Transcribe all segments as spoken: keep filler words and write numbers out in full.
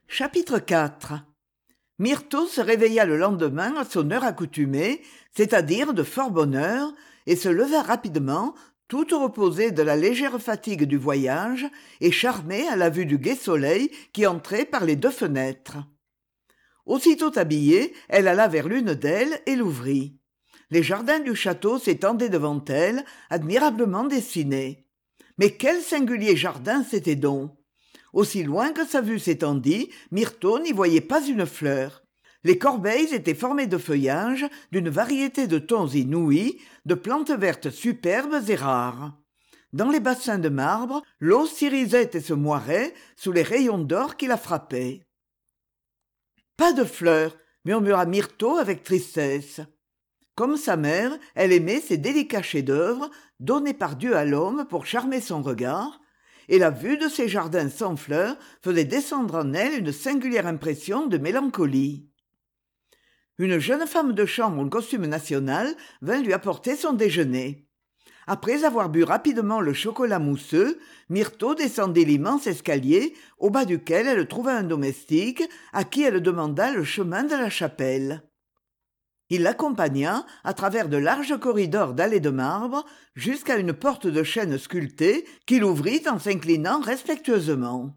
Chapitre quatre. Myrtho se réveilla le lendemain à son heure accoutumée, c'est-à-dire de fort bonne heure, et se leva rapidement, toute reposée de la légère fatigue du voyage et charmée à la vue du gai soleil qui entrait par les deux fenêtres. Aussitôt habillée, elle alla vers l'une d'elles et l'ouvrit. Les jardins du château s'étendaient devant elle, admirablement dessinés. Mais quel singulier jardin c'était donc! Aussi loin que sa vue s'étendit, Myrtho n'y voyait pas une fleur. Les corbeilles étaient formées de feuillages, d'une variété de tons inouïs, de plantes vertes superbes et rares. Dans les bassins de marbre, l'eau s'irisait et se moirait sous les rayons d'or qui la frappaient. « Pas de fleurs !» murmura Myrtho avec tristesse. Comme sa mère, elle aimait ces délicats chefs-d'œuvre donnés par Dieu à l'homme pour charmer son regard, et la vue de ces jardins sans fleurs faisait descendre en elle une singulière impression de mélancolie. Une jeune femme de chambre en costume national vint lui apporter son déjeuner. Après avoir bu rapidement le chocolat mousseux, Myrtho descendit l'immense escalier, au bas duquel elle trouva un domestique, à qui elle demanda le chemin de la chapelle. Il l'accompagna à travers de larges corridors dallés de marbre jusqu'à une porte de chêne sculptée qu'il ouvrit en s'inclinant respectueusement.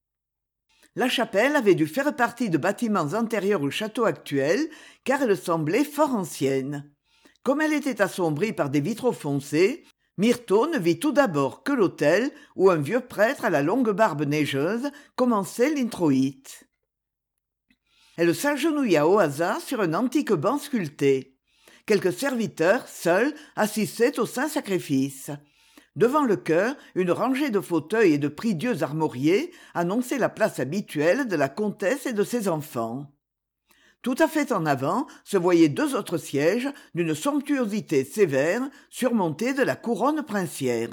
La chapelle avait dû faire partie de bâtiments antérieurs au château actuel, car elle semblait fort ancienne. Comme elle était assombrie par des vitraux foncés, Myrtho ne vit tout d'abord que l'autel où un vieux prêtre à la longue barbe neigeuse commençait l'introïte. Elle s'agenouilla au hasard sur un antique banc sculpté. Quelques serviteurs, seuls, assistaient au Saint-Sacrifice. Devant le chœur, une rangée de fauteuils et de prie-dieux armoriés annonçait la place habituelle de la comtesse et de ses enfants. Tout à fait en avant se voyaient deux autres sièges d'une somptuosité sévère, surmontés de la couronne princière.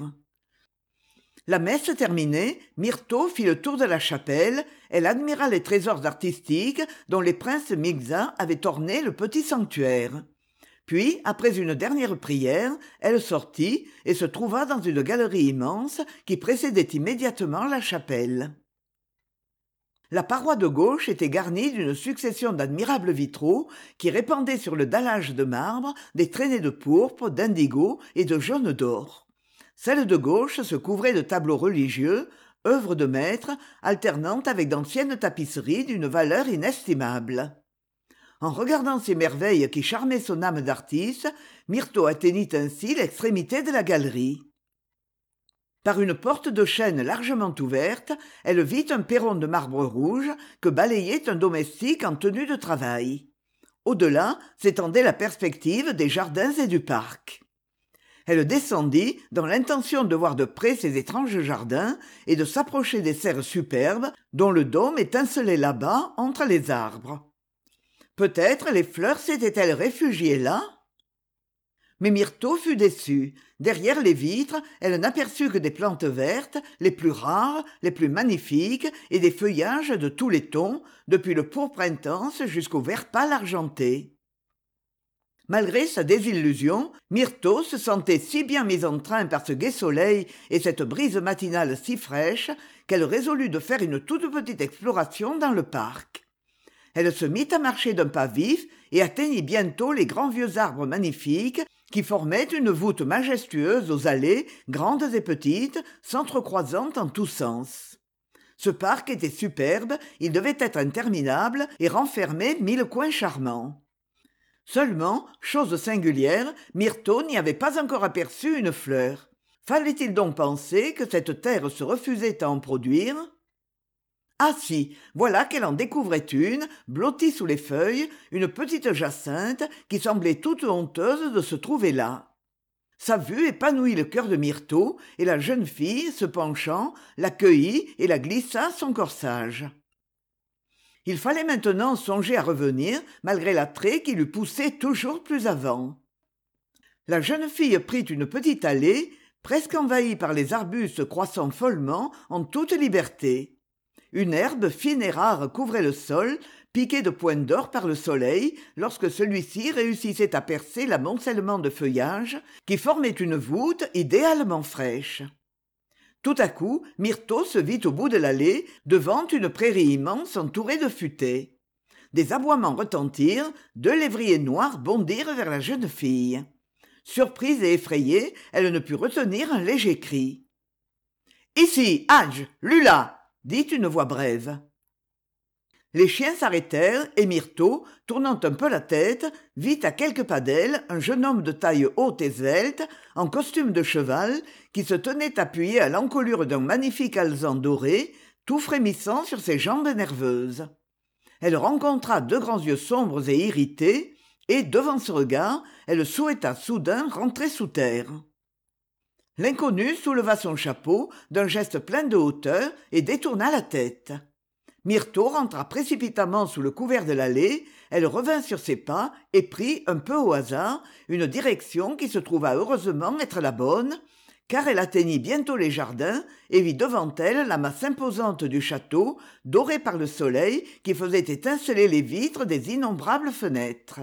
La messe terminée, Myrtho fit le tour de la chapelle, elle admira les trésors artistiques dont les princes Migza avaient orné le petit sanctuaire. Puis, après une dernière prière, elle sortit et se trouva dans une galerie immense qui précédait immédiatement la chapelle. La paroi de gauche était garnie d'une succession d'admirables vitraux qui répandaient sur le dallage de marbre des traînées de pourpre, d'indigo et de jaune d'or. Celle de gauche se couvrait de tableaux religieux, œuvres de maître, alternant avec d'anciennes tapisseries d'une valeur inestimable. En regardant ces merveilles qui charmaient son âme d'artiste, Myrtho atteignit ainsi l'extrémité de la galerie. Par une porte de chêne largement ouverte, elle vit un perron de marbre rouge que balayait un domestique en tenue de travail. Au-delà s'étendait la perspective des jardins et du parc. Elle descendit dans l'intention de voir de près ces étranges jardins et de s'approcher des serres superbes dont le dôme étincelait là-bas entre les arbres. Peut-être les fleurs s'étaient-elles réfugiées là? Mais Myrtho fut déçue. Derrière les vitres, elle n'aperçut que des plantes vertes, les plus rares, les plus magnifiques, et des feuillages de tous les tons, depuis le pourpre intense jusqu'au vert pâle argenté. Malgré sa désillusion, Myrtho se sentait si bien mise en train par ce gai soleil et cette brise matinale si fraîche qu'elle résolut de faire une toute petite exploration dans le parc. Elle se mit à marcher d'un pas vif et atteignit bientôt les grands vieux arbres magnifiques qui formaient une voûte majestueuse aux allées, grandes et petites, s'entrecroisant en tous sens. Ce parc était superbe, il devait être interminable et renfermait mille coins charmants. Seulement, chose singulière, Myrtho n'y avait pas encore aperçu une fleur. Fallait-il donc penser que cette terre se refusait à en produire? Ah si, voilà qu'elle en découvrait une, blottie sous les feuilles, une petite jacinthe qui semblait toute honteuse de se trouver là. Sa vue épanouit le cœur de Myrtho, et la jeune fille, se penchant, la cueillit et la glissa à son corsage. Il fallait maintenant songer à revenir, malgré l'attrait qui lui poussait toujours plus avant. La jeune fille prit une petite allée, presque envahie par les arbustes croissant follement en toute liberté. Une herbe fine et rare couvrait le sol, piquée de points d'or par le soleil, lorsque celui-ci réussissait à percer l'amoncellement de feuillage qui formait une voûte idéalement fraîche. Tout à coup, Myrtho se vit au bout de l'allée, devant une prairie immense entourée de futaies. Des aboiements retentirent, deux lévriers noirs bondirent vers la jeune fille. Surprise et effrayée, elle ne put retenir un léger cri. « Ici, Hadj, Lula !» dit une voix brève. Les chiens s'arrêtèrent et Myrtho, tournant un peu la tête, vit à quelques pas d'elle un jeune homme de taille haute et svelte, en costume de cheval, qui se tenait appuyé à l'encolure d'un magnifique alezan doré, tout frémissant sur ses jambes nerveuses. Elle rencontra deux grands yeux sombres et irrités, et, devant ce regard, elle souhaita soudain rentrer sous terre. L'inconnu souleva son chapeau d'un geste plein de hauteur et détourna la tête. Myrtho rentra précipitamment sous le couvert de l'allée, elle revint sur ses pas et prit, un peu au hasard, une direction qui se trouva heureusement être la bonne, car elle atteignit bientôt les jardins et vit devant elle la masse imposante du château, dorée par le soleil qui faisait étinceler les vitres des innombrables fenêtres.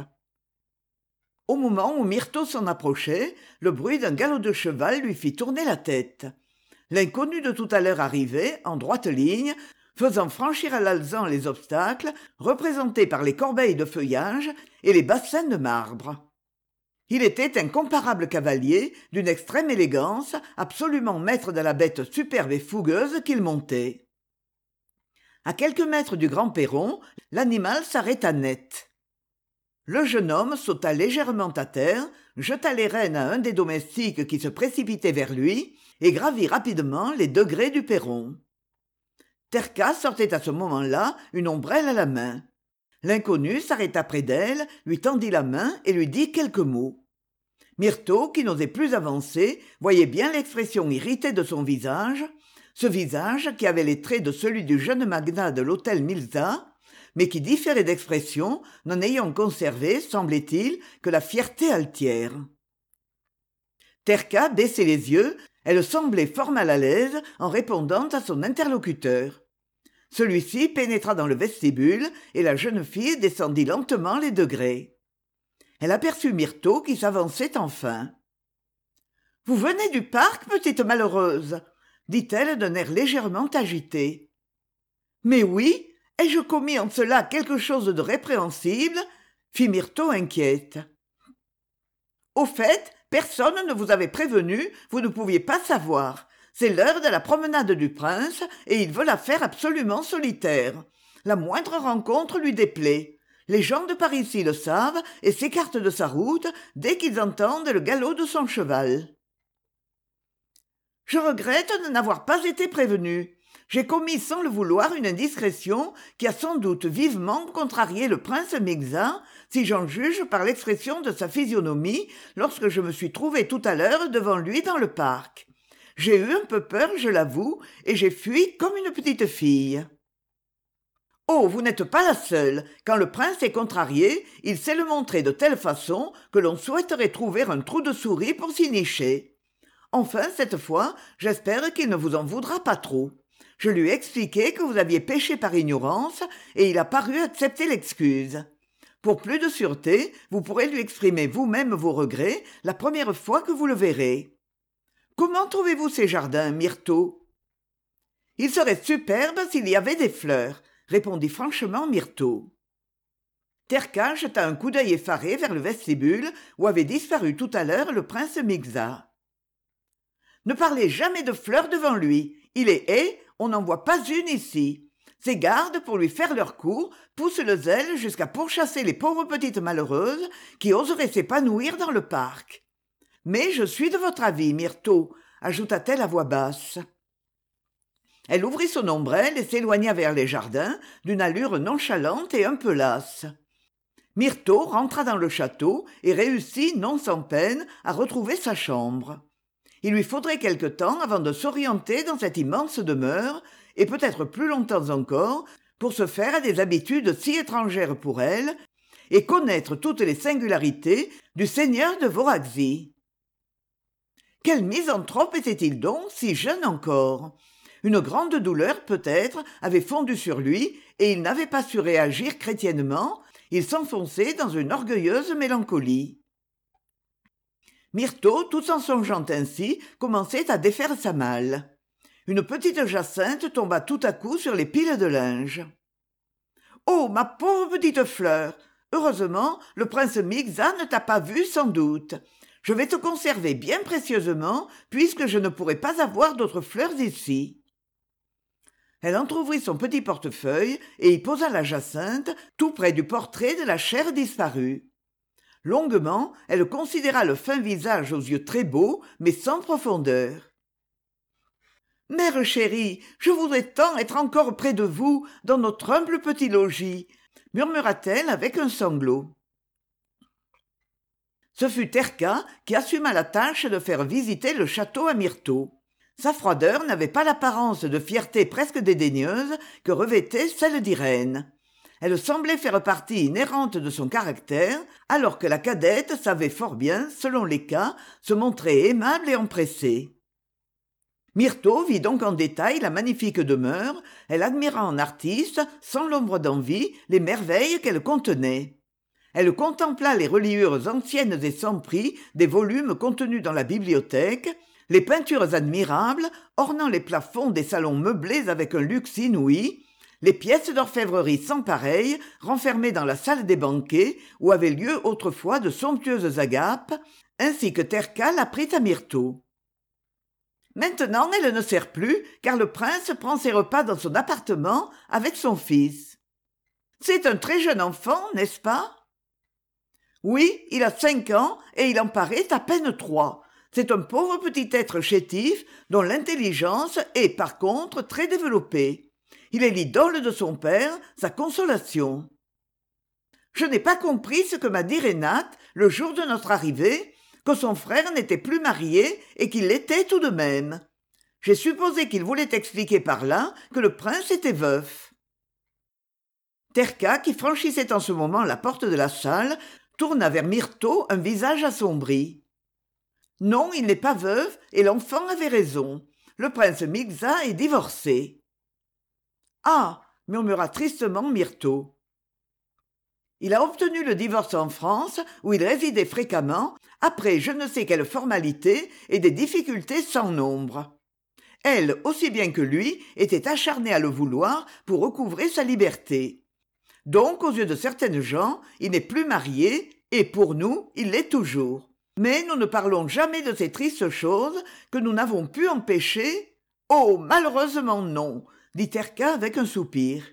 Au moment où Myrtho s'en approchait, le bruit d'un galop de cheval lui fit tourner la tête. L'inconnu de tout à l'heure arrivait, en droite ligne, faisant franchir à l'alezan les obstacles représentés par les corbeilles de feuillage et les bassins de marbre. Il était un incomparable cavalier, d'une extrême élégance, absolument maître de la bête superbe et fougueuse qu'il montait. À quelques mètres du grand perron, l'animal s'arrêta net. Le jeune homme sauta légèrement à terre, jeta les rênes à un des domestiques qui se précipitait vers lui, et gravit rapidement les degrés du perron. Terka sortait à ce moment-là une ombrelle à la main. L'inconnu s'arrêta près d'elle, lui tendit la main et lui dit quelques mots. Myrtho, qui n'osait plus avancer, voyait bien l'expression irritée de son visage, ce visage qui avait les traits de celui du jeune magnat de l'hôtel Milza, mais qui différait d'expression, n'en ayant conservé, semblait-il, que la fierté altière. Terka baissait les yeux, elle semblait fort mal à l'aise en répondant à son interlocuteur. Celui-ci pénétra dans le vestibule et la jeune fille descendit lentement les degrés. Elle aperçut Myrtho qui s'avançait enfin. « Vous venez du parc, petite malheureuse ?» dit-elle d'un air légèrement agité. « Mais oui, ai-je commis en cela quelque chose de répréhensible ?» fit Myrtho inquiète. « Au fait, personne ne vous avait prévenu, vous ne pouviez pas savoir. C'est l'heure de la promenade du prince et il veut la faire absolument solitaire. La moindre rencontre lui déplaît. Les gens de par ici le savent et s'écartent de sa route dès qu'ils entendent le galop de son cheval. Je regrette de n'avoir pas été prévenu. J'ai commis sans le vouloir une indiscrétion qui a sans doute vivement contrarié le prince Migza, si j'en juge par l'expression de sa physionomie lorsque je me suis trouvé tout à l'heure devant lui dans le parc. J'ai eu un peu peur, je l'avoue, et j'ai fui comme une petite fille. Oh, vous n'êtes pas la seule. Quand le prince est contrarié, il sait le montrer de telle façon que l'on souhaiterait trouver un trou de souris pour s'y nicher. Enfin, cette fois, j'espère qu'il ne vous en voudra pas trop. Je lui ai expliqué que vous aviez péché par ignorance et il a paru accepter l'excuse. Pour plus de sûreté, vous pourrez lui exprimer vous-même vos regrets la première fois que vous le verrez. Comment trouvez-vous ces jardins, Myrtho ? Il serait superbe s'il y avait des fleurs, répondit franchement Myrtho. Terka jeta un coup d'œil effaré vers le vestibule où avait disparu tout à l'heure le prince Migza. Ne parlez jamais de fleurs devant lui. Il est haie, on n'en voit pas une ici. Ses gardes, pour lui faire leur cour, poussent le zèle jusqu'à pourchasser les pauvres petites malheureuses qui oseraient s'épanouir dans le parc. Mais je suis de votre avis, Myrtho, ajouta-t-elle à voix basse. Elle ouvrit son ombrelle et s'éloigna vers les jardins, d'une allure nonchalante et un peu lasse. Myrtho rentra dans le château et réussit, non sans peine, à retrouver sa chambre. Il lui faudrait quelque temps avant de s'orienter dans cette immense demeure, et peut-être plus longtemps encore, pour se faire à des habitudes si étrangères pour elle, et connaître toutes les singularités du seigneur de Voraxie. Quel misanthrope était-il donc, si jeune encore ? Une grande douleur, peut-être, avait fondu sur lui, et il n'avait pas su réagir chrétiennement, il s'enfonçait dans une orgueilleuse mélancolie. Myrtho, tout en songeant ainsi, commençait à défaire sa malle. une petite Jacinthe tomba tout à coup sur les piles de linge. « Oh, ma pauvre petite fleur! Heureusement, le prince Migza ne t'a pas vue sans doute. Je vais te conserver bien précieusement, puisque je ne pourrai pas avoir d'autres fleurs ici. » Elle entr'ouvrit son petit portefeuille et y posa la Jacinthe, tout près du portrait de la chère disparue. Longuement, elle considéra le fin visage aux yeux très beaux, mais sans profondeur. « Mère chérie, je voudrais tant être encore près de vous, dans notre humble petit logis, » murmura-t-elle avec un sanglot. Ce fut Terka qui assuma la tâche de faire visiter le château à Myrtho. Sa froideur n'avait pas l'apparence de fierté presque dédaigneuse que revêtait celle d'Irène. Elle semblait faire partie inhérente de son caractère, alors que la cadette savait fort bien, selon les cas, se montrer aimable et empressée. Myrtho vit donc en détail la magnifique demeure, elle admira en artiste, sans l'ombre d'envie, les merveilles qu'elle contenait. Elle contempla les reliures anciennes et sans prix des volumes contenus dans la bibliothèque, les peintures admirables ornant les plafonds des salons meublés avec un luxe inouï, les pièces d'orfèvrerie sans pareil renfermées dans la salle des banquets où avaient lieu autrefois de somptueuses agapes, ainsi que Terka l'apprit à Myrtho. Maintenant, elle ne sert plus, car le prince prend ses repas dans son appartement avec son fils. C'est un très jeune enfant, n'est-ce pas? Oui, il a cinq ans et il en paraît à peine trois. C'est un pauvre petit être chétif dont l'intelligence est, par contre, très développée. Il est l'idole de son père, sa consolation. Je n'ai pas compris ce que m'a dit Renate le jour de notre arrivée, que son frère n'était plus marié et qu'il l'était tout de même. J'ai supposé qu'il voulait expliquer par là que le prince était veuf. Terka, qui franchissait en ce moment la porte de la salle, tourna vers Myrtho un visage assombri. Non, il n'est pas veuf et l'enfant avait raison. Le prince Migza est divorcé. Ah, murmura tristement Myrtho. Il a obtenu le divorce en France, où il résidait fréquemment, après je ne sais quelle formalité et des difficultés sans nombre. Elle, aussi bien que lui, était acharnée à le vouloir pour recouvrer sa liberté. Donc, aux yeux de certaines gens, il n'est plus marié, et pour nous, il l'est toujours. Mais nous ne parlons jamais de ces tristes choses que nous n'avons pu empêcher. Oh, malheureusement non, dit Terka avec un soupir.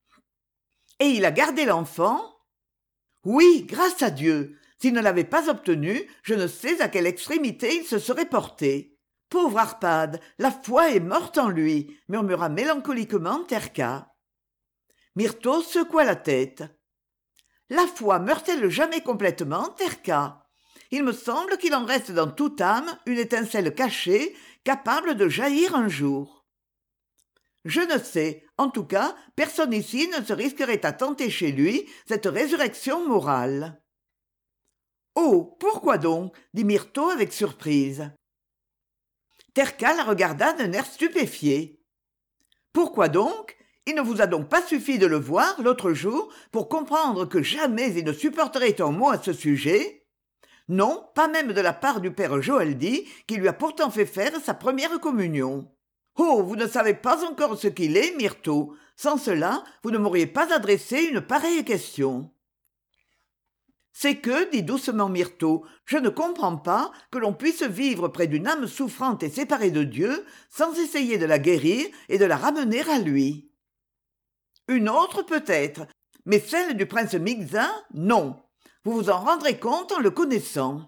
Et il a gardé l'enfant? Oui, grâce à Dieu. S'il ne l'avait pas obtenu, je ne sais à quelle extrémité il se serait porté. Pauvre Arpad, la foi est morte en lui, murmura mélancoliquement Terka. Myrtho secoua la tête. La foi meurt-elle jamais complètement, Terka? Il me semble qu'il en reste dans toute âme une étincelle cachée, capable de jaillir un jour. Je ne sais. En tout cas, personne ici ne se risquerait à tenter chez lui cette résurrection morale. « Oh, pourquoi donc ?» dit Myrtho avec surprise. Terka la regarda d'un air stupéfié. « Pourquoi donc ? Il ne vous a donc pas suffi de le voir l'autre jour pour comprendre que jamais il ne supporterait un mot à ce sujet ? Non, pas même de la part du père Joaldi, qui lui a pourtant fait faire sa première communion. Oh, vous ne savez pas encore ce qu'il est, Myrtho. Sans cela, vous ne m'auriez pas adressé une pareille question. » C'est que, dit doucement Myrtho, je ne comprends pas que l'on puisse vivre près d'une âme souffrante et séparée de Dieu sans essayer de la guérir et de la ramener à lui. Une autre peut-être, mais celle du prince Migza, non. Vous vous en rendrez compte en le connaissant.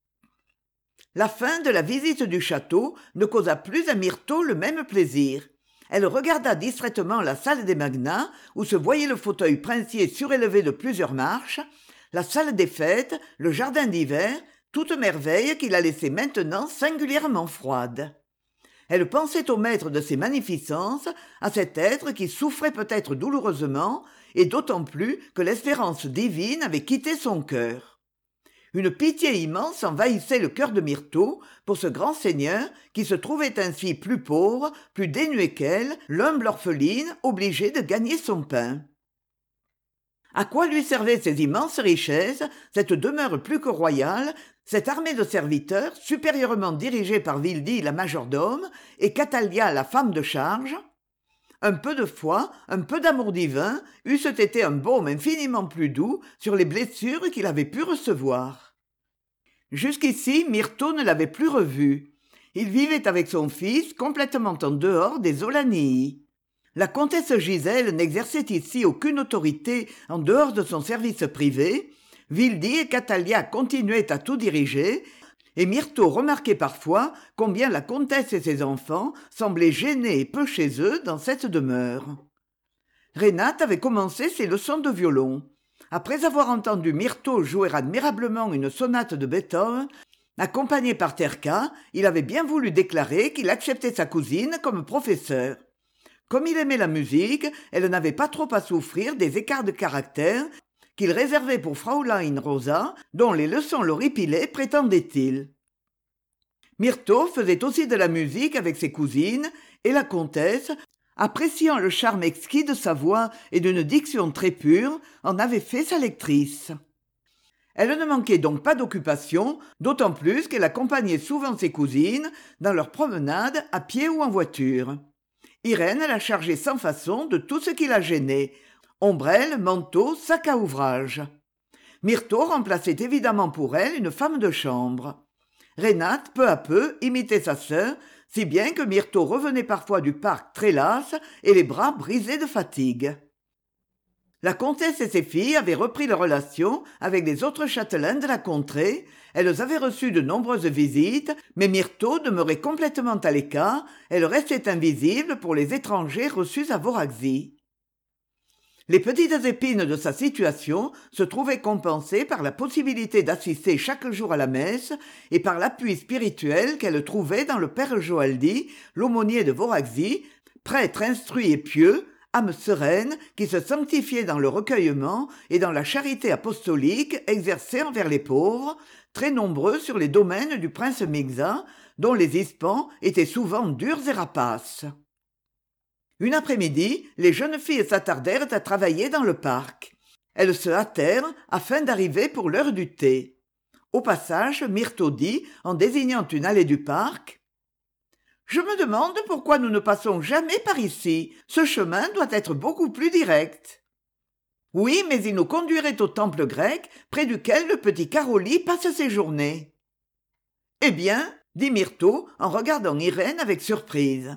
La fin de la visite du château ne causa plus à Myrtho le même plaisir. Elle regarda distraitement la salle des magnats, où se voyait le fauteuil princier surélevé de plusieurs marches, la salle des fêtes, le jardin d'hiver, toute merveille qui la laissait maintenant singulièrement froide. Elle pensait au maître de ces magnificences, à cet être qui souffrait peut-être douloureusement, et d'autant plus que l'espérance divine avait quitté son cœur. Une pitié immense envahissait le cœur de Myrtho pour ce grand seigneur qui se trouvait ainsi plus pauvre, plus dénué qu'elle, l'humble orpheline obligée de gagner son pain. À quoi lui servaient ces immenses richesses, cette demeure plus que royale, cette armée de serviteurs supérieurement dirigée par Vildie la majordome et Catalia la femme de charge? Un peu de foi, un peu d'amour divin eussent été un baume infiniment plus doux sur les blessures qu'il avait pu recevoir. Jusqu'ici, Myrtho ne l'avait plus revu. Il vivait avec son fils complètement en dehors des Olanii. La comtesse Gisèle n'exerçait ici aucune autorité en dehors de son service privé. Vildie et Catalia continuaient à tout diriger, et Myrtho remarquait parfois combien la comtesse et ses enfants semblaient gênés et peu chez eux dans cette demeure. Renate avait commencé ses leçons de violon. Après avoir entendu Myrtho jouer admirablement une sonate de Beethoven, accompagné par Terka, il avait bien voulu déclarer qu'il acceptait sa cousine comme professeur. Comme il aimait la musique, elle n'avait pas trop à souffrir des écarts de caractère qu'il réservait pour Fraulein Rosa, dont les leçons l'horripilaient, prétendait-il. Myrtho faisait aussi de la musique avec ses cousines, et la comtesse, appréciant le charme exquis de sa voix et d'une diction très pure, en avait fait sa lectrice. Elle ne manquait donc pas d'occupation, d'autant plus qu'elle accompagnait souvent ses cousines dans leurs promenades à pied ou en voiture. Irène la chargeait sans façon de tout ce qui la gênait, ombrelle, manteau, sac à ouvrage. Myrtho remplaçait évidemment pour elle une femme de chambre. Renate, peu à peu, imitait sa sœur, si bien que Myrtho revenait parfois du parc très lasse et les bras brisés de fatigue. La comtesse et ses filles avaient repris leurs relations avec les autres châtelains de la contrée. Elles avaient reçu de nombreuses visites, mais Myrtho demeurait complètement à l'écart. Elle restait invisible pour les étrangers reçus à Voraxie. Les petites épines de sa situation se trouvaient compensées par la possibilité d'assister chaque jour à la messe et par l'appui spirituel qu'elle trouvait dans le père Joaldi, l'aumônier de Voraxie, prêtre instruit et pieux, âme sereine qui se sanctifiait dans le recueillement et dans la charité apostolique exercée envers les pauvres, très nombreux sur les domaines du prince Mixa, dont les hispans étaient souvent durs et rapaces. Une après-midi, les jeunes filles s'attardèrent à travailler dans le parc. Elles se hâtèrent afin d'arriver pour l'heure du thé. Au passage, Myrtho dit, en désignant une allée du parc, « Je me demande pourquoi nous ne passons jamais par ici. Ce chemin doit être beaucoup plus direct. » « Oui, mais il nous conduirait au temple grec, près duquel le petit Caroli passe ses journées. »« Eh bien, dit Myrtho, en regardant Irène avec surprise.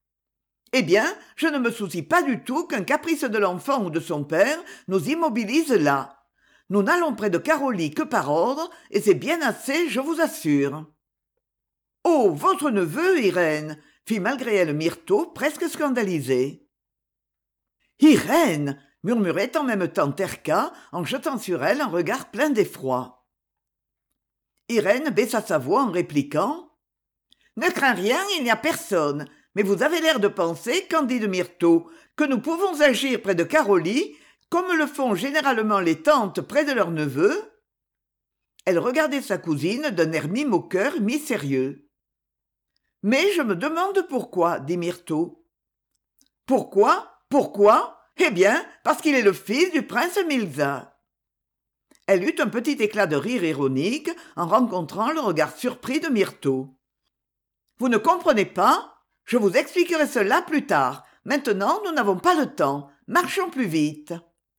« Eh bien, je ne me soucie pas du tout qu'un caprice de l'enfant ou de son père nous immobilise là. Nous n'allons près de Caroli que par ordre, et c'est bien assez, je vous assure. »« Oh, votre neveu, Irène !» fit malgré elle Myrtho, presque scandalisée. « Irène !» murmurait en même temps Terka, en jetant sur elle un regard plein d'effroi. Irène baissa sa voix en répliquant « Ne crains rien, il n'y a personne. Mais vous avez l'air de penser, candide Myrtho, que nous pouvons agir près de Caroli, comme le font généralement les tantes près de leurs neveux. » Elle regardait sa cousine d'un air mi-moqueur, mi-sérieux. « Mais je me demande pourquoi, dit Myrtho. »« Pourquoi ? Pourquoi ? Eh bien, parce qu'il est le fils du prince Milza. » Elle eut un petit éclat de rire ironique en rencontrant le regard surpris de Myrtho. « Vous ne comprenez pas ? Je vous expliquerai cela plus tard. Maintenant, nous n'avons pas le temps. Marchons plus vite. »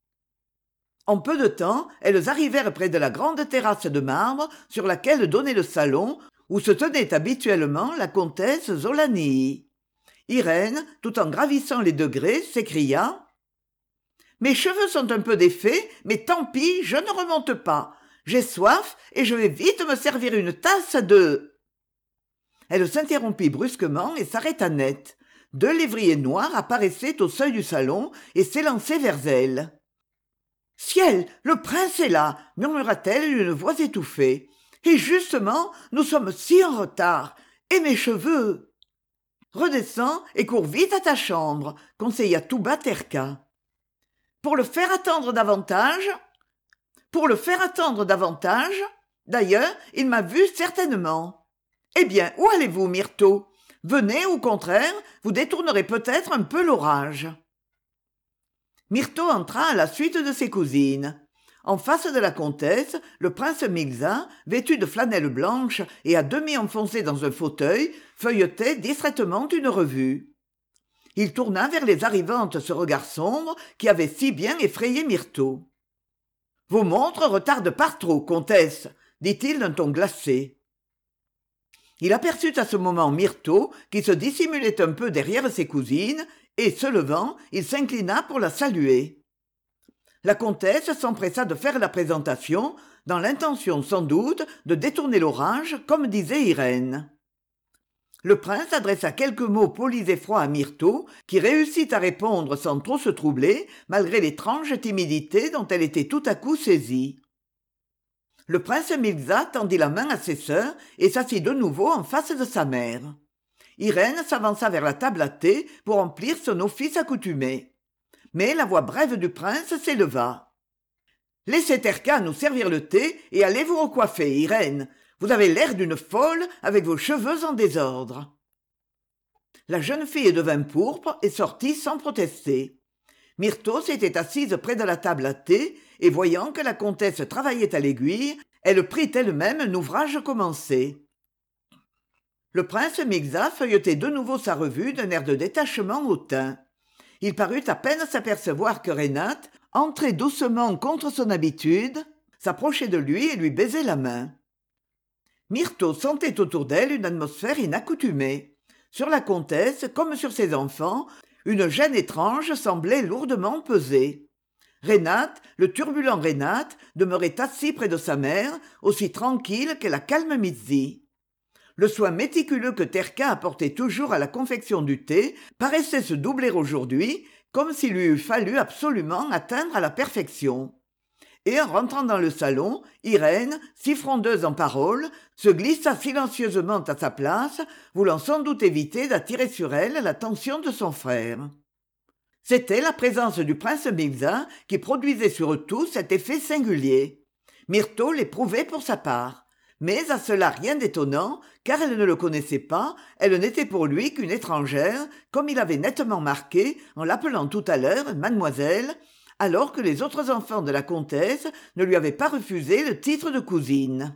En peu de temps, elles arrivèrent près de la grande terrasse de marbre sur laquelle donnait le salon où se tenait habituellement la comtesse Zolanii. Irène, tout en gravissant les degrés, s'écria « Mes cheveux sont un peu défaits, mais tant pis, je ne remonte pas. J'ai soif et je vais vite me servir une tasse de... » Elle s'interrompit brusquement et s'arrêta net. Deux lévriers noirs apparaissaient au seuil du salon et s'élançaient vers elle. « Ciel, le prince est là !» murmura-t-elle d'une voix étouffée. « Et justement, nous sommes si en retard. Et mes cheveux !»« Redescends et cours vite à ta chambre !» conseilla tout bas Terka. « Pour le faire attendre davantage ?»« Pour le faire attendre davantage ? D'ailleurs, il m'a vu certainement. » « Eh bien, où allez-vous, Myrtho ? Venez, au contraire, vous détournerez peut-être un peu l'orage. » Myrtho entra à la suite de ses cousines. En face de la comtesse, le prince Migza, vêtu de flanelle blanche et à demi enfoncé dans un fauteuil, feuilletait distraitement une revue. Il tourna vers les arrivantes ce regard sombre qui avait si bien effrayé Myrtho. « Vos montres retardent par trop, comtesse, » dit-il d'un ton glacé. Il aperçut à ce moment Myrtho qui se dissimulait un peu derrière ses cousines et, se levant, il s'inclina pour la saluer. La comtesse s'empressa de faire la présentation, dans l'intention sans doute de détourner l'orage, comme disait Irène. Le prince adressa quelques mots polis et froids à Myrtho, qui réussit à répondre sans trop se troubler, malgré l'étrange timidité dont elle était tout à coup saisie. Le prince Migza tendit la main à ses sœurs et s'assit de nouveau en face de sa mère. Irène s'avança vers la table à thé pour remplir son office accoutumé. Mais la voix brève du prince s'éleva. « Laissez Terka nous servir le thé et allez vous recoiffer, Irène. Vous avez l'air d'une folle avec vos cheveux en désordre. » La jeune fille devint pourpre et sortit sans protester. Myrtho s'était assise près de la table à thé et voyant que la comtesse travaillait à l'aiguille, elle prit elle-même un ouvrage commencé. Le prince Migza feuilletait de nouveau sa revue d'un air de détachement hautain. Il parut à peine s'apercevoir que Renate, entrée doucement contre son habitude, s'approchait de lui et lui baisait la main. Myrtho sentait autour d'elle une atmosphère inaccoutumée. Sur la comtesse, comme sur ses enfants, une gêne étrange semblait lourdement peser. Renate, le turbulent Renate, demeurait assis près de sa mère, aussi tranquille que la calme Mitzi. Le soin méticuleux que Terka apportait toujours à la confection du thé paraissait se doubler aujourd'hui, comme s'il lui eût fallu absolument atteindre à la perfection. Et en rentrant dans le salon, Irène, si frondeuse en paroles, se glissa silencieusement à sa place, voulant sans doute éviter d'attirer sur elle l'attention de son frère. C'était la présence du prince Migza qui produisait sur eux tous cet effet singulier. Myrtho l'éprouvait pour sa part. Mais à cela rien d'étonnant, car elle ne le connaissait pas, elle n'était pour lui qu'une étrangère, comme il avait nettement marqué en l'appelant tout à l'heure mademoiselle, alors que les autres enfants de la comtesse ne lui avaient pas refusé le titre de cousine.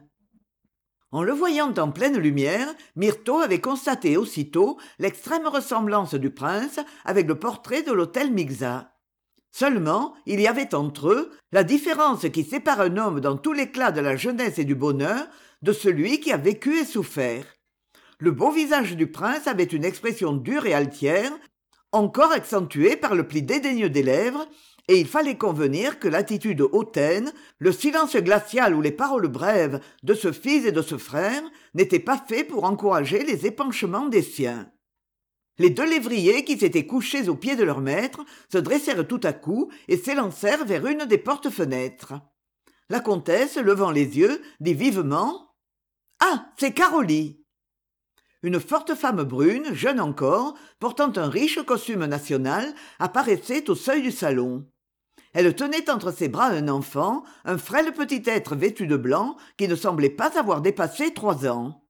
En le voyant en pleine lumière, Myrtho avait constaté aussitôt l'extrême ressemblance du prince avec le portrait de l'hôtel Migza. Seulement, il y avait entre eux la différence qui sépare un homme dans tout l'éclat de la jeunesse et du bonheur de celui qui a vécu et souffert. Le beau visage du prince avait une expression dure et altière, encore accentuée par le pli dédaigneux des lèvres, et il fallait convenir que l'attitude hautaine, le silence glacial ou les paroles brèves de ce fils et de ce frère n'étaient pas faits pour encourager les épanchements des siens. Les deux lévriers qui s'étaient couchés aux pieds de leur maître se dressèrent tout à coup et s'élancèrent vers une des portes-fenêtres. La comtesse, levant les yeux, dit vivement « Ah, c'est Caroli !» Une forte femme brune, jeune encore, portant un riche costume national, apparaissait au seuil du salon. Elle tenait entre ses bras un enfant, un frêle petit être vêtu de blanc qui ne semblait pas avoir dépassé trois ans.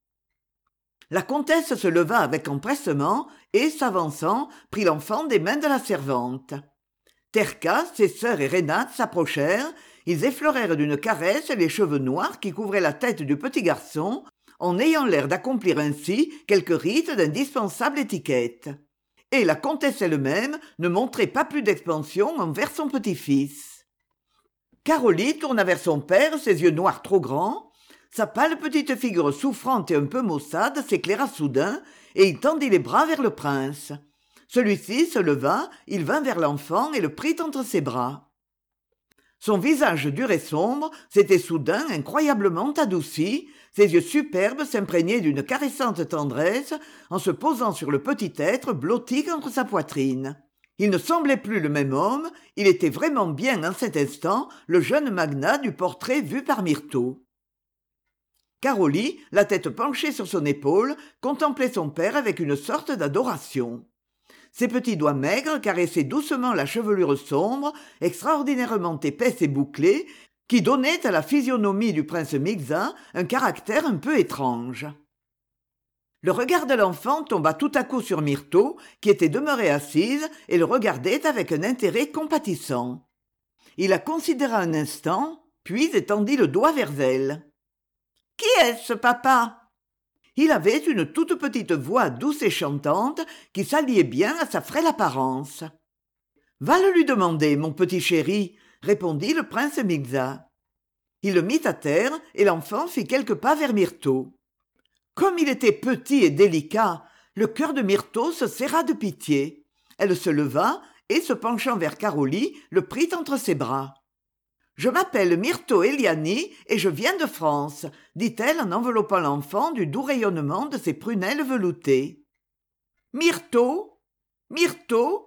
La comtesse se leva avec empressement et, s'avançant, prit l'enfant des mains de la servante. Terka, ses sœurs et Renate s'approchèrent, ils effleurèrent d'une caresse les cheveux noirs qui couvraient la tête du petit garçon, en ayant l'air d'accomplir ainsi quelques rites d'indispensable étiquette. Et la comtesse elle-même ne montrait pas plus d'expansion envers son petit-fils. Caroli tourna vers son père ses yeux noirs trop grands. Sa pâle petite figure souffrante et un peu maussade s'éclaira soudain, et il tendit les bras vers le prince. Celui-ci se leva, il vint vers l'enfant et le prit entre ses bras. Son visage dur et sombre s'était soudain incroyablement adouci, ses yeux superbes s'imprégnaient d'une caressante tendresse en se posant sur le petit être blotti contre sa poitrine. Il ne semblait plus le même homme, il était vraiment bien en cet instant le jeune magnat du portrait vu par Myrtho. Caroli, la tête penchée sur son épaule, contemplait son père avec une sorte d'adoration. Ses petits doigts maigres caressaient doucement la chevelure sombre, extraordinairement épaisse et bouclée, qui donnait à la physionomie du prince Migza un caractère un peu étrange. Le regard de l'enfant tomba tout à coup sur Myrtho, qui était demeurée assise et le regardait avec un intérêt compatissant. Il la considéra un instant, puis étendit le doigt vers elle. « Qui est-ce, papa ?» Il avait une toute petite voix douce et chantante qui s'alliait bien à sa frêle apparence. « Va le lui demander, mon petit chéri, » répondit le prince Migza. Il le mit à terre et l'enfant fit quelques pas vers Myrtho. Comme il était petit et délicat, le cœur de Myrtho se serra de pitié. Elle se leva et, se penchant vers Caroli, le prit entre ses bras. « Je m'appelle Myrtho Eliani et je viens de France, » dit-elle en enveloppant l'enfant du doux rayonnement de ses prunelles veloutées. « Myrtho Myrtho »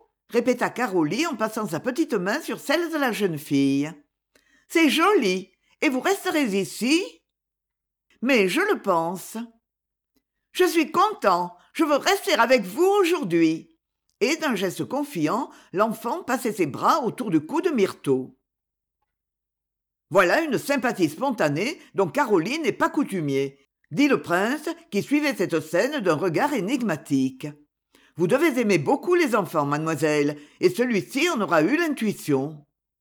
répéta Caroli en passant sa petite main sur celle de la jeune fille. « C'est joli, et vous resterez ici ?»« Mais je le pense. »« Je suis content, je veux rester avec vous aujourd'hui. » Et d'un geste confiant, l'enfant passait ses bras autour du cou de Myrtho. Voilà une sympathie spontanée dont Caroline n'est pas coutumier, dit le prince qui suivait cette scène d'un regard énigmatique. Vous devez aimer beaucoup les enfants, mademoiselle, et celui-ci en aura eu l'intuition.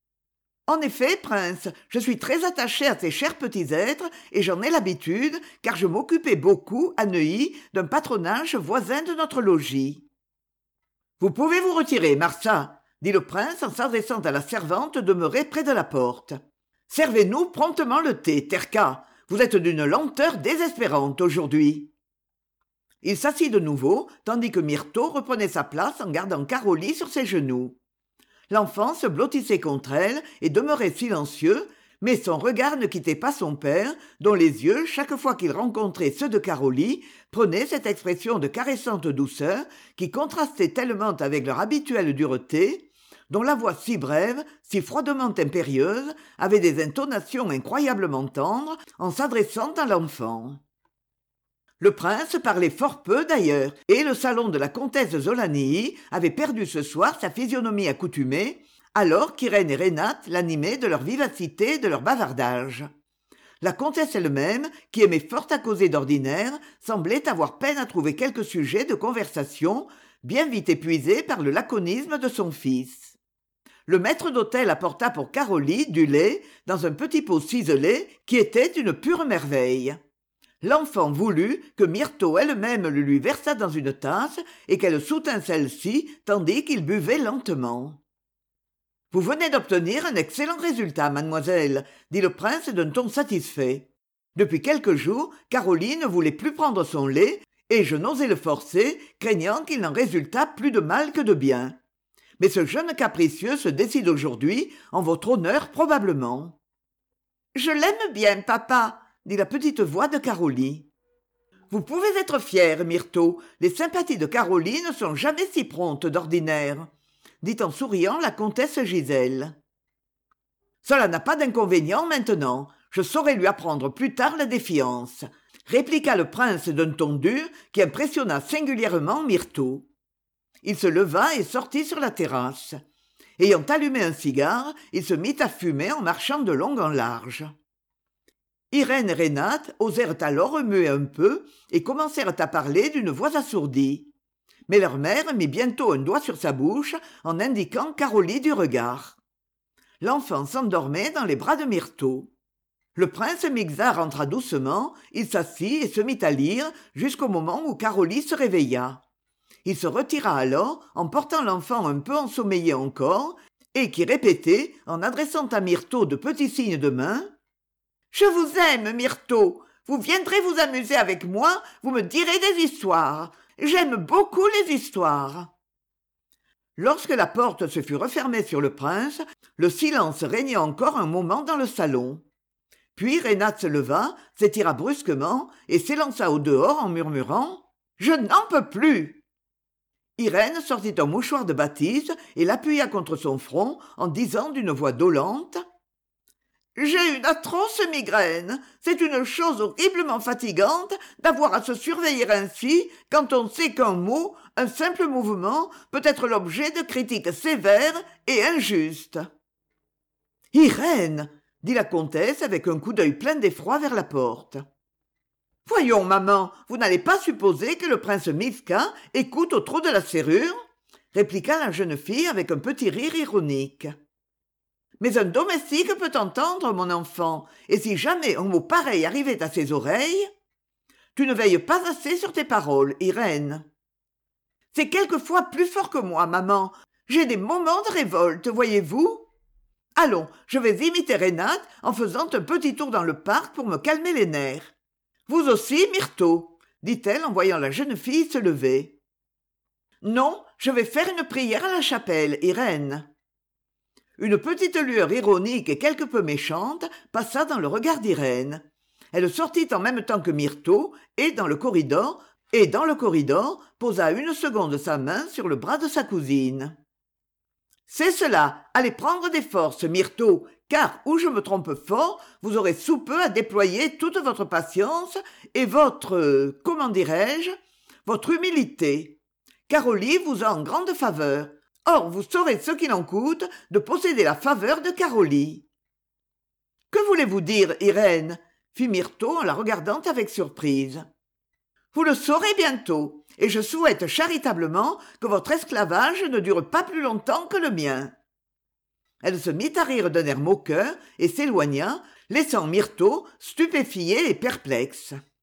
En effet, prince, je suis très attaché à ces chers petits êtres et j'en ai l'habitude car je m'occupais beaucoup à Neuilly d'un patronage voisin de notre logis. Vous pouvez vous retirer, Marsa, dit le prince en s'adressant à la servante demeurée près de la porte. Servez-nous promptement le thé, Terka. Vous êtes d'une lenteur désespérante aujourd'hui. Il s'assit de nouveau, tandis que Myrtho reprenait sa place en gardant Caroli sur ses genoux. L'enfant se blottissait contre elle et demeurait silencieux, mais son regard ne quittait pas son père, dont les yeux, chaque fois qu'il rencontrait ceux de Caroli, prenaient cette expression de caressante douceur qui contrastait tellement avec leur habituelle dureté, dont la voix si brève, si froidement impérieuse, avait des intonations incroyablement tendres en s'adressant à l'enfant. Le prince parlait fort peu d'ailleurs, et le salon de la comtesse Zolanii avait perdu ce soir sa physionomie accoutumée, alors qu'Irène et Renate l'animaient de leur vivacité et de leur bavardage. La comtesse elle-même, qui aimait fort à causer d'ordinaire, semblait avoir peine à trouver quelque sujet de conversation, bien vite épuisé par le laconisme de son fils. Le maître d'hôtel apporta pour Caroli du lait dans un petit pot ciselé qui était une pure merveille. L'enfant voulut que Myrtho elle-même le lui versât dans une tasse et qu'elle soutint celle-ci tandis qu'il buvait lentement. « Vous venez d'obtenir un excellent résultat, mademoiselle, » dit le prince d'un ton satisfait. Depuis quelques jours, Caroline ne voulait plus prendre son lait et je n'osais le forcer, craignant qu'il n'en résultât plus de mal que de bien. Mais ce jeune capricieux se décide aujourd'hui, en votre honneur probablement. « Je l'aime bien, papa, » dit la petite voix de Caroli. « Vous pouvez être fier, Myrtho, les sympathies de Caroline ne sont jamais si promptes d'ordinaire, » dit en souriant la comtesse Gisèle. « Cela n'a pas d'inconvénient maintenant, je saurai lui apprendre plus tard la défiance, » répliqua le prince d'un ton dur qui impressionna singulièrement Myrtho. Il se leva et sortit sur la terrasse. Ayant allumé un cigare, il se mit à fumer en marchant de long en large. Irène et Renate osèrent alors remuer un peu et commencèrent à parler d'une voix assourdie. Mais leur mère mit bientôt un doigt sur sa bouche en indiquant Caroli du regard. L'enfant s'endormait dans les bras de Myrtho. Le prince Migza rentra doucement, il s'assit et se mit à lire jusqu'au moment où Caroli se réveilla. Il se retira alors en portant l'enfant un peu ensommeillé encore et qui répétait, en adressant à Myrtho de petits signes de main, « Je vous aime, Myrtho. Vous viendrez vous amuser avec moi, vous me direz des histoires. J'aime beaucoup les histoires. » Lorsque la porte se fut refermée sur le prince, le silence régna encore un moment dans le salon. Puis Renate se leva, s'étira brusquement et s'élança au dehors en murmurant « Je n'en peux plus !» Irène sortit un mouchoir de Baptiste et l'appuya contre son front en disant d'une voix dolente « J'ai une atroce migraine. C'est une chose horriblement fatigante d'avoir à se surveiller ainsi quand on sait qu'un mot, un simple mouvement, peut être l'objet de critiques sévères et injustes. »« Irène !» dit la comtesse avec un coup d'œil plein d'effroi vers la porte. Voyons, maman, vous n'allez pas supposer que le prince Miska écoute au trot de la serrure répliqua la jeune fille avec un petit rire ironique. Mais un domestique peut entendre, mon enfant, et si jamais un mot pareil arrivait à ses oreilles... Tu ne veilles pas assez sur tes paroles, Irène. C'est quelquefois plus fort que moi, maman. J'ai des moments de révolte, voyez-vous. Allons, je vais imiter Renate en faisant un petit tour dans le parc pour me calmer les nerfs. Vous aussi, Myrtho, dit-elle en voyant la jeune fille se lever. Non, je vais faire une prière à la chapelle, Irène. Une petite lueur ironique et quelque peu méchante passa dans le regard d'Irène. Elle sortit en même temps que Myrtho et dans le corridor, et dans le corridor posa une seconde sa main sur le bras de sa cousine. C'est cela, allez prendre des forces, Myrtho, car, où je me trompe fort, vous aurez sous peu à déployer toute votre patience et votre, euh, comment dirais-je, votre humilité. Caroline vous a en grande faveur. Or, vous saurez ce qu'il en coûte de posséder la faveur de Caroline. Que voulez-vous dire, Irène fit Myrtho en la regardant avec surprise. Vous le saurez bientôt, et je souhaite charitablement que votre esclavage ne dure pas plus longtemps que le mien. Elle se mit à rire d'un air moqueur et s'éloigna, laissant Myrtho stupéfiée et perplexe.